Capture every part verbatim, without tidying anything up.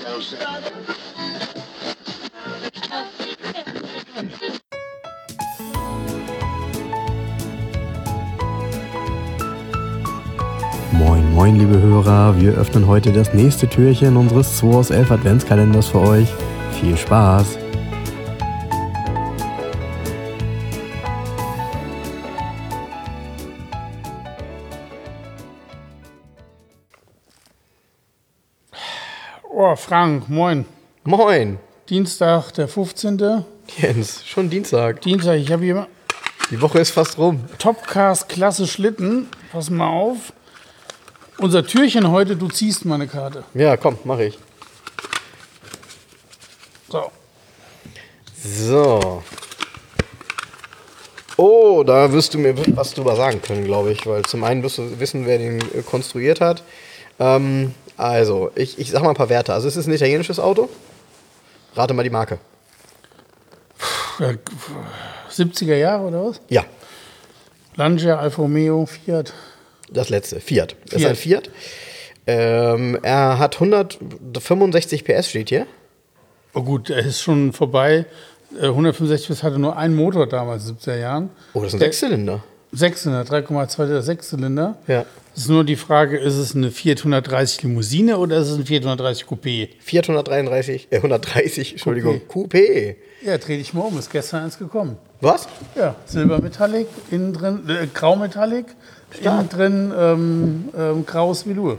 Moin, moin, liebe Hörer. Wir öffnen heute das nächste Türchen unseres zwei aus elf Adventskalenders für euch. Viel Spaß! Oh, Frank, moin. Moin! Dienstag, der fünfzehnte Jens, schon Dienstag. Dienstag, ich habe hier Die Woche ist fast rum. Topcast Klasse Schlitten. Pass mal auf. Unser Türchen heute, du ziehst meine Karte. Ja, komm, mach ich. So. So. Oh, da wirst du mir was drüber sagen können, glaube ich. Weil zum einen wirst du wissen, wer den äh, konstruiert hat. Ähm, also, ich, ich sag mal ein paar Werte. Also, es ist ein italienisches Auto. Rate mal die Marke. Ja, siebziger Jahre oder was? Ja, Lancia, Alfa Romeo, Fiat. das letzte. Fiat. Das ist Fiat. ein Fiat. Ähm, er hat hundertfünfundsechzig P S, steht hier. Oh gut, er ist schon vorbei. Äh, hundertfünfundsechzig PS hatte nur einen Motor damals, in den siebziger Jahren. Oh, das ist ein Der- Sechszylinder. Sechszylinder, drei Komma zwei Liter Sechszylinder. Ja. Es ist nur die Frage, ist es eine Fiat hundertdreißig Limousine oder ist es ein Fiat hundertdreißig Coupé? Fiat hundertdreiunddreißig, äh, hundertdreißig, Entschuldigung, Coupé. Ja, dreh dich mal um, ist gestern eins gekommen. Was? Ja, Silbermetallic, innen drin, äh, Graumetallic, innen drin ähm, ähm, graues Velour.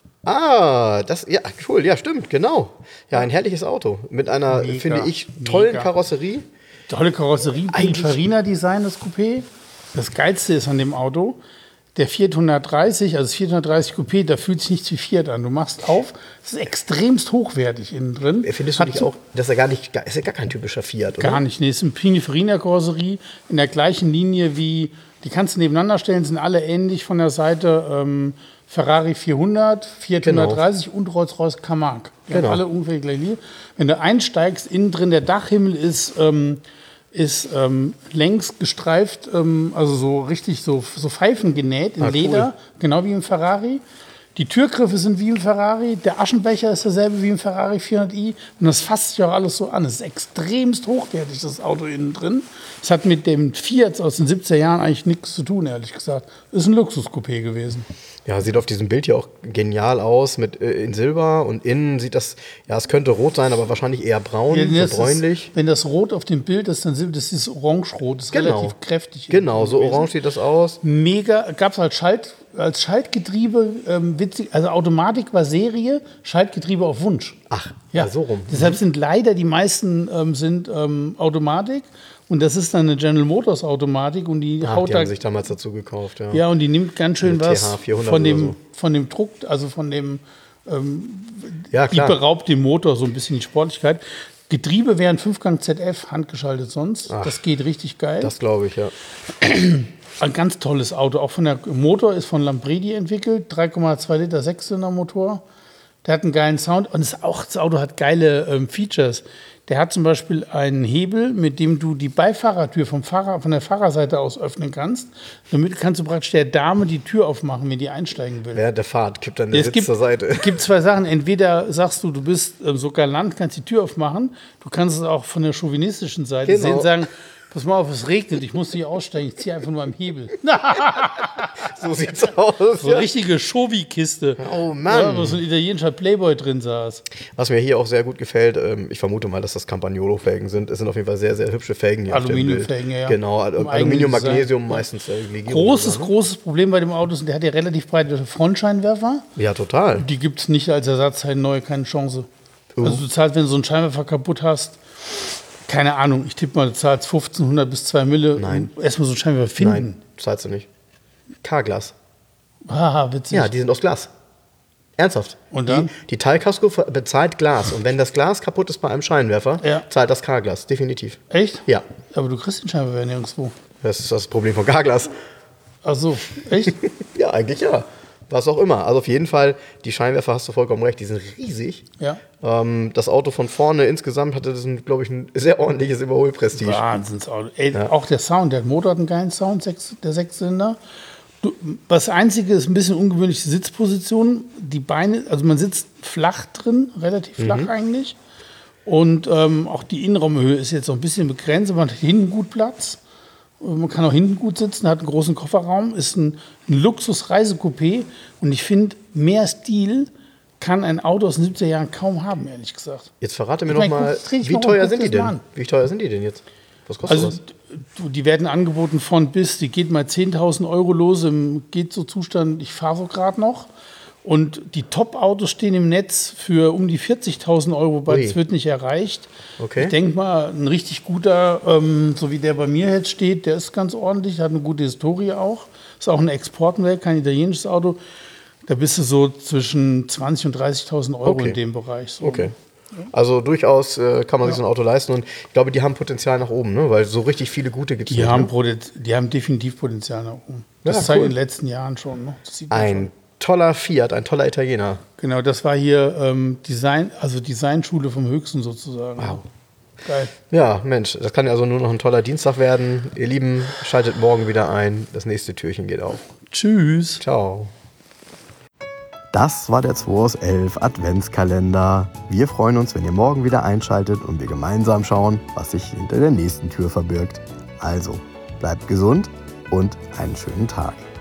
Ah, das, ja, cool, ja, stimmt, genau. Ja, ein herrliches Auto mit einer, Mega, finde ich, tollen mega. Karosserie. Tolle Karosserie, Eigentlich- Pininfarina-Design, das Coupé. Das Geilste ist an dem Auto, der Fiat hundertdreißig, also das Fiat hundertdreißig Coupé, da fühlt sich nichts wie Fiat an. Du machst auf, es ist extremst hochwertig innen drin. Findest du Hat nicht so- auch, das ist ja gar nicht, ist ja gar kein typischer Fiat, oder? Gar nicht, nee, es ist eine Pininfarina-Karosserie in der gleichen Linie wie, die kannst du nebeneinander stellen, sind alle ähnlich von der Seite. Ähm, Ferrari vierhundert, Fiat Genau. hundertdreißig und Rolls-Royce Camargue. Die Genau. haben alle ungefähr die gleiche Linie. Wenn du einsteigst, innen drin der Dachhimmel ist, ähm, ist ähm, längs gestreift, ähm, also so richtig so, so Pfeifen genäht in Ah, cool. Leder, genau wie im Ferrari. Die Türgriffe sind wie im Ferrari, der Aschenbecher ist derselbe wie im Ferrari vierhundert i und das fasst sich auch alles so an. Es ist extremst hochwertig, das Auto innen drin. Es hat mit dem Fiat aus den siebziger Jahren eigentlich nichts zu tun, ehrlich gesagt. Es ist ein Luxuscoupé gewesen. Ja, sieht auf diesem Bild hier auch genial aus, mit äh, in Silber und innen sieht das, ja, es könnte rot sein, aber wahrscheinlich eher braun, Ja, das so bräunlich. Ist, wenn das Rot auf dem Bild ist, dann ist das ist orange-rot, das ist Genau. relativ kräftig. Genau, so gewesen. orange sieht das aus. Mega, gab es als, Schalt, als Schaltgetriebe, ähm, witzig, also Automatik war Serie, Schaltgetriebe auf Wunsch. Ach, ja, so rum. Deshalb sind leider die meisten ähm, sind ähm, Automatik und das ist dann eine General Motors Automatik und die Ach, haut die da, haben sich damals dazu gekauft, ja. ja und die nimmt ganz schön Eine was T H vierhundert von oder dem so. von dem Druck, also von dem Ja, die klar. beraubt dem Motor so ein bisschen die Sportlichkeit. Getriebe wären Fünfgang Z F, handgeschaltet sonst. Ach, das geht richtig geil. Das glaube ich, ja. Ein ganz tolles Auto. Auch von der Motor ist von Lambredi entwickelt. drei Komma zwei Liter Sechszylinder-Motor. Der hat einen geilen Sound und es auch, das Auto hat geile ähm, Features. Der hat zum Beispiel einen Hebel, mit dem du die Beifahrertür vom Fahrer, von der Fahrerseite aus öffnen kannst. Damit kannst du praktisch der Dame die Tür aufmachen, wenn die einsteigen will. Während der Fahrt kippt dann der Es Sitz gibt, zur Seite. es gibt zwei Sachen. Entweder sagst du, du bist äh, so galant, kannst die Tür aufmachen. Du kannst es auch von der chauvinistischen Seite Genau. sehen, sagen, pass mal auf, es regnet, ich muss nicht aussteigen, ich ziehe einfach nur am Hebel. So sieht's aus. So eine richtige Chauvi-Kiste. Oh Mann. Ja, wo so ein italienischer Playboy drin saß. Was mir hier auch sehr gut gefällt, ähm, ich vermute mal, dass das Campagnolo-Felgen sind. Es sind auf jeden Fall sehr, sehr hübsche Felgen hier auf dem Bild. Aluminiumfelgen, ja, ja. Genau, Al Im Aluminium, eigenen Magnesium, Design, meistens äh, Legierung Großes, oder so. großes Problem bei dem Auto ist, der hat ja relativ breite Frontscheinwerfer. Ja, total. Die gibt es nicht als Ersatzteil neu, keine Chance. Oh. Also du zahlst, wenn du so einen Scheinwerfer kaputt hast, keine Ahnung, ich tippe mal, du zahlst fünfzehnhundert bis zwei Mille, Nein. um erstmal so einen Scheinwerfer finden. Nein, zahlst du nicht. K-Glas. Haha, witzig. Ja, die sind aus Glas. Ernsthaft. Und dann? Die, die Teilkasko ver- bezahlt Glas. Und wenn das Glas kaputt ist bei einem Scheinwerfer, Ja. zahlt das K-Glas. Definitiv. Echt? Ja. Aber du kriegst den Scheinwerfer nirgendwo. Das ist das Problem von K-Glas. Ach so, echt? Ja, eigentlich ja. Was auch immer. Also auf jeden Fall, die Scheinwerfer, hast du vollkommen recht, die sind riesig. Ja. Ähm, das Auto von vorne insgesamt hatte das, glaube ich, ein sehr ordentliches Überholprestige. Wahnsinnsauto. Ey, Ja. Auch der Sound, der Motor hat einen geilen Sound, sechs, der Sechszylinder. Du, das Einzige ist ein bisschen ungewöhnliche Sitzposition. Die Beine, also man sitzt flach drin, relativ flach mhm. eigentlich. Und ähm, auch die Innenraumhöhe ist jetzt so ein bisschen begrenzt. Aber man hat hinten gut Platz. Man kann auch hinten gut sitzen, hat einen großen Kofferraum, ist ein, ein Luxus-Reisecoupé. Und ich finde, mehr Stil kann ein Auto aus den siebziger Jahren kaum haben, ehrlich gesagt. Jetzt verrate mir noch mal, wie teuer sind die denn? Wie teuer sind die denn jetzt? Was kostet also, das? Du, die werden angeboten von bis, die geht mal zehntausend Euro los, im geht so Zustand, ich fahre so gerade noch. Und die Top-Autos stehen im Netz für um die vierzigtausend Euro, wobei Ui. das wird nicht erreicht. Okay. Ich denke mal, ein richtig guter, ähm, so wie der bei mir jetzt steht, der ist ganz ordentlich, hat eine gute Historie auch. Ist auch ein Exportmodell, kein italienisches Auto. Da bist du so zwischen zwanzigtausend und dreißigtausend Euro okay. in dem Bereich. So. Okay. Also durchaus äh, kann man ja. sich so ein Auto leisten. Und ich glaube, die haben Potenzial nach oben, ne? Weil so richtig viele gute gibt es die nicht. Haben Ne? die haben definitiv Potenzial nach oben. Das Ja, zeigt cool. in den letzten Jahren schon. Ne? Das sieht man Ein schon. toller Fiat, ein toller Italiener. Genau, das war hier ähm, Design, also Designschule vom Höchsten sozusagen. Wow. Geil. Ja, Mensch, das kann ja also nur noch ein toller Dienstag werden. Ihr Lieben, schaltet morgen wieder ein. Das nächste Türchen geht auf. Tschüss. Ciao. Das war der zwei aus elf Adventskalender. Wir freuen uns, wenn ihr morgen wieder einschaltet und wir gemeinsam schauen, was sich hinter der nächsten Tür verbirgt. Also, bleibt gesund und einen schönen Tag.